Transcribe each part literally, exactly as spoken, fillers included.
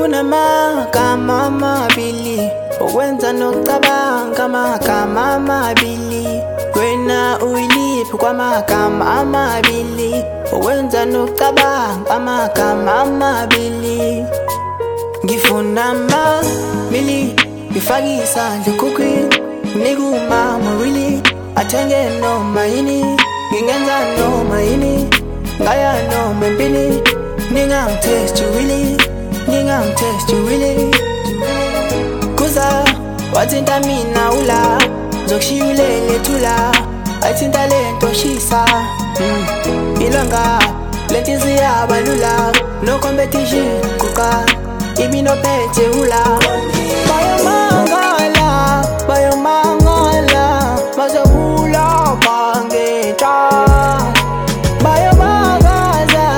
ngifuna amagama amabili okwenza nokucabanga amagama amabili wena uyiliphi kwamagama amabili okwenza nokucabanga amagama amabili ngifuna amabili ngifake isandla ekhukhwini nikumama really athenge noma yini ngingenza noma yini ngaya noma empini ningangitest really ningangitest really kuza wathinta mina ula zokushiyulele thula ayithinta lento shisa mm. ilanga lento ziyabalula no competition kuka ibino phethe ula bayomangala bayomangala bazobula bangeta bayomagaza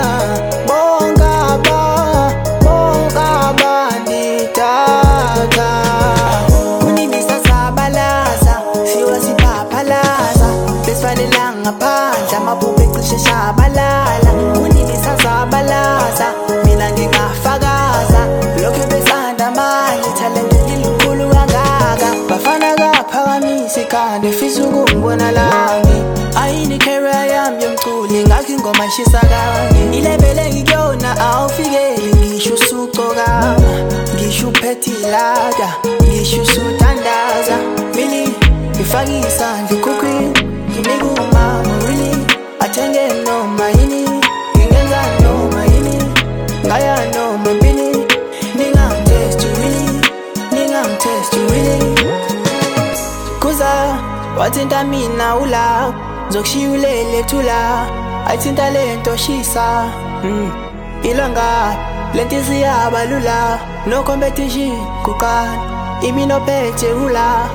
bongaba bongaba nditata unini sasabalaza siwa siphapalaza besifanela ngaphandle amabhubhe cishe shabalala unini sasabalaza mina ngingafakaza lokhu besanda manje talent lilukhulu kangaka bafana kaphakamisa ikhanda fisa ukungibona langi ayini career yami yomculi ngakho ingoma ishisa kanye ilebele ngikuyona awufikeli ngisho usucoka ngisho uphethe ilada ngisho usutandaza really ngifake isandla ekhukhwini nginika umama really athenge noma yini ngingenza noma yini ngaya noma empini ningangitest really ningangitest really kuza wathinta mina ula zokushiyulele thula ayithinta lento shisa mm. ilanga lento ziyabalula no competition kuqala imino phethe ula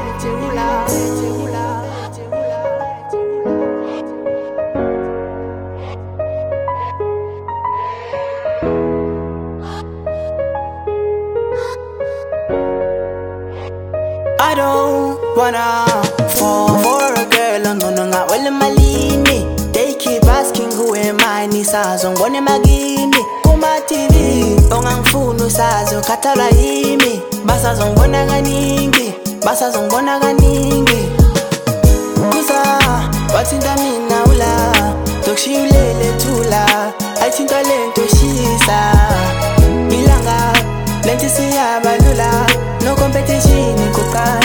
I don't wanna fall for a girl, no no nga wale malini. They keep asking who am I, ni sazo ngone magini. Kuma T V, ongangfunu sazo katala imi. Basa zongona ganingi, basa zongona ganingi. Kuza, wathinta mina ula, zokushiyulele thula, ayithinta lento shisa. Ilanga, lento siyabalula, no competition kuka